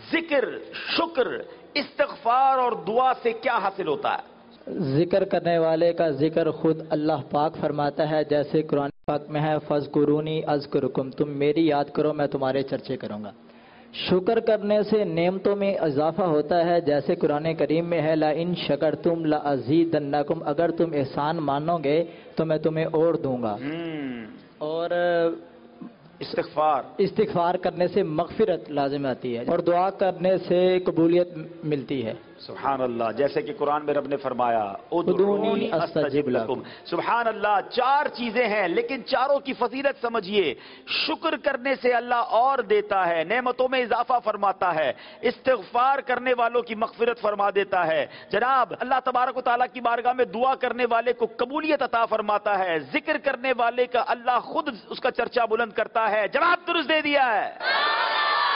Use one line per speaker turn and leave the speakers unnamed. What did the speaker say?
जिक्र, शुक्र, इस्तिग़फ़ार और दुआ से क्या हासिल होता है?
जिक्र करने वाले का जिक्र खुद अल्लाह पाक फरमाता है, जैसे कुरान पाक में है, फ़ज़्कुरूनी अज़्कुरुकुम, तुम मेरी याद करो मैं तुम्हारे चर्चे करूंगा। शुक्र करने से नेमतों में इजाफा होता है, जैसे कुरान करीम में है, ला इन शकरतुम ला अज़ीदन्नकुम, अगर तुम एहसान मानोगे तो मैं तुम्हें और दूंगा। और इस्तिग़फ़ार करने से मग़फ़िरत लाज़िम आती है और दुआ करने से कबूलियत मिलती है।
सुभान अल्लाह, जैसे कि कुरान में रब ने फरमाया उदूनी अस्तजिब लकुम। सुभान अल्लाह, चार चीजें हैं लेकिन चारों की फजीलत समझिए। शुक्र करने से अल्लाह और देता है, नेमतों में इजाफा फरमाता है, इस्तिग़फ़ार करने वालों की मग़फ़िरत फरमा देता है। जनाब, अल्लाह तबारक व तआला की बारगाह में दुआ करने वाले को कबूलियत अता फरमाता है। जिक्र करने वाले का अल्लाह खुद उसका चर्चा बुलंद करता है। जवाब दुरुस्त दे दिया है।